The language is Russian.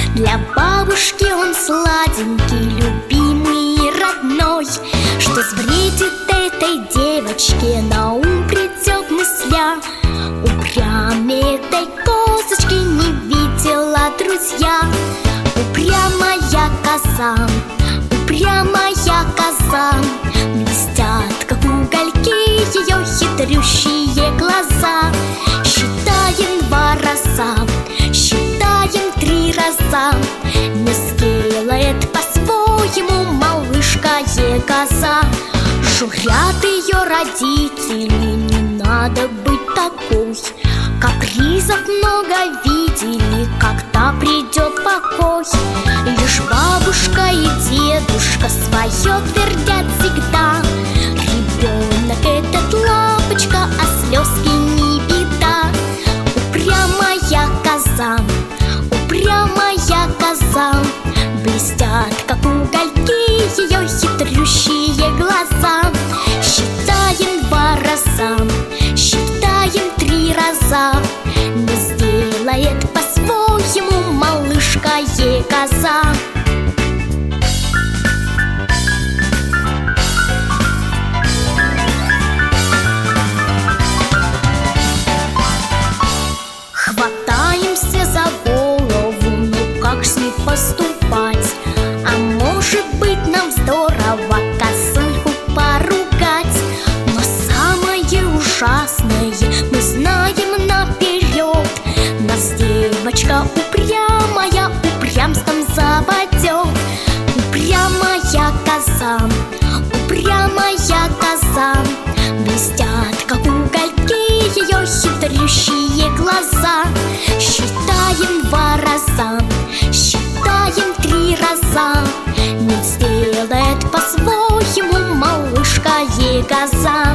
Для бабушки он сладенький, любимый и родной. Что сбредит этой девочке, на ум придет мысля. Упрямее этой козочки не видела друзья. Упрямая коза, упрямая коза, блестят, как угольки, ее хитрющие глаза. Считаем 2 раза, считаем 3 раза, не сделает по-своему малышка-коза. Журят ее родители, не надо быть такой. Капризов много видели, когда придет покой. Лишь бабушка и дедушка свое твердят всегда. Ребенок этот лапочка, а слезки не беда. Упрямая коза, упрямая коза, блестят, как угольки, ее хитрющие глаза. Считаем 2 раза, считаем 3 раза, не сделает по-своему малышка-коза. Хватаемся за голову, ну как с ней поступать? А может быть, нам здорово косынку поругать? Но самое ужасное мы знаем наперед. Нас девочка упрямая упрямством западет. Упрямая коза, упрямая коза, блестят, как угольки, ее хитрющие глаза. Считаем 2 раза, считаем 3 раза, не сделает по-своему малышка-коза.